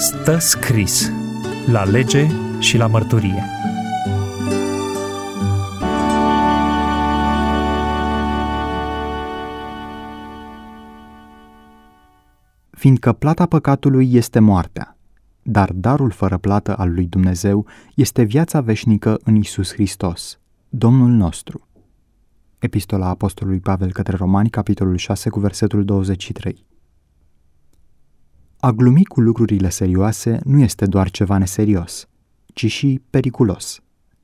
Stă scris la lege și la mărturie. Fiindcă plata păcatului este moartea, dar darul fără plată al lui Dumnezeu este viața veșnică în Iisus Hristos, Domnul nostru. Epistola Apostolului Pavel către Romani, capitolul 6, cu versetul 23. A glumi cu lucrurile serioase nu este doar ceva neserios, ci și periculos.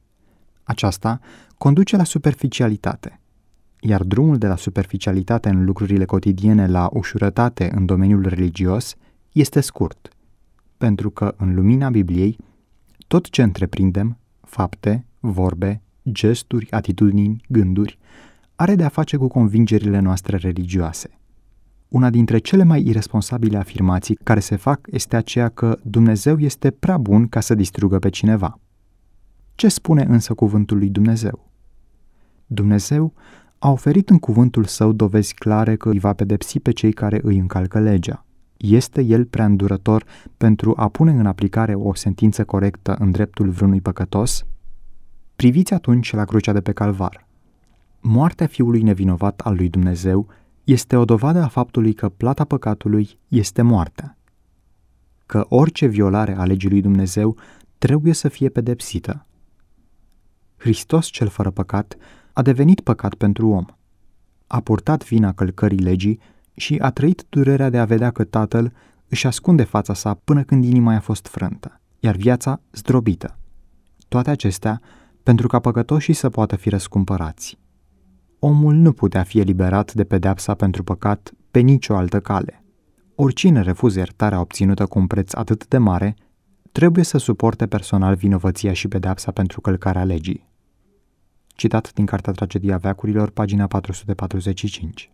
Aceasta conduce la superficialitate, iar drumul de la superficialitate în lucrurile cotidiene la ușurătate în domeniul religios este scurt, pentru că în lumina Bibliei tot ce întreprindem, fapte, vorbe, gesturi, atitudini, gânduri, are de a face cu convingerile noastre religioase. Una dintre cele mai irresponsabile afirmații care se fac este aceea că Dumnezeu este prea bun ca să distrugă pe cineva. Ce spune însă cuvântul lui Dumnezeu? Dumnezeu a oferit în cuvântul său dovezi clare că îi va pedepsi pe cei care îi încalcă legea. Este el prea îndurător pentru a pune în aplicare o sentință corectă în dreptul vreunui păcătos? Priviți atunci la crucea de pe Calvar. Moartea Fiului nevinovat al lui Dumnezeu este o dovadă a faptului că plata păcatului este moartea. Că orice violare a legii lui Dumnezeu trebuie să fie pedepsită. Hristos cel fără păcat a devenit păcat pentru om. A purtat vina călcării legii și a trăit durerea de a vedea că Tatăl își ascunde fața sa până când inima i-a fost frântă, iar viața zdrobită. Toate acestea pentru ca păcătoșii să poată fi răscumpărați. Omul nu putea fi eliberat de pedeapsa pentru păcat pe nicio altă cale. Oricine refuză iertarea obținută cu un preț atât de mare, trebuie să suporte personal vinovăția și pedeapsa pentru călcarea legii. Citat din Cartea Tragedia Veacurilor, pagina 445.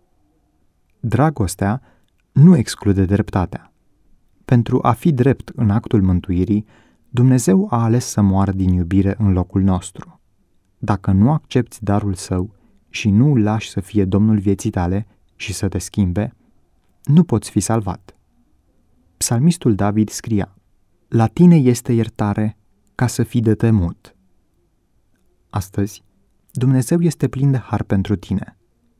Dragostea nu exclude dreptatea. Pentru a fi drept în actul mântuirii, Dumnezeu a ales să moară din iubire în locul nostru. Dacă nu accepți darul său și nu îl lași să fie Domnul vieții tale și să te schimbe, nu poți fi salvat. Psalmistul David scria: La tine este iertare ca să fii de temut. Astăzi, Dumnezeu este plin de har pentru tine.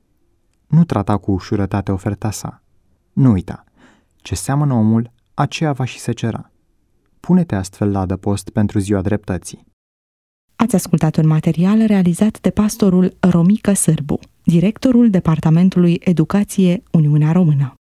Nu trata cu ușurătate oferta sa. Nu uita, ce seamănă omul, aceea va și secera. Pune-te astfel la adăpost pentru ziua dreptății. Ați ascultat un material realizat de pastorul Romică Sârbu, directorul Departamentului Educație Uniunea Română.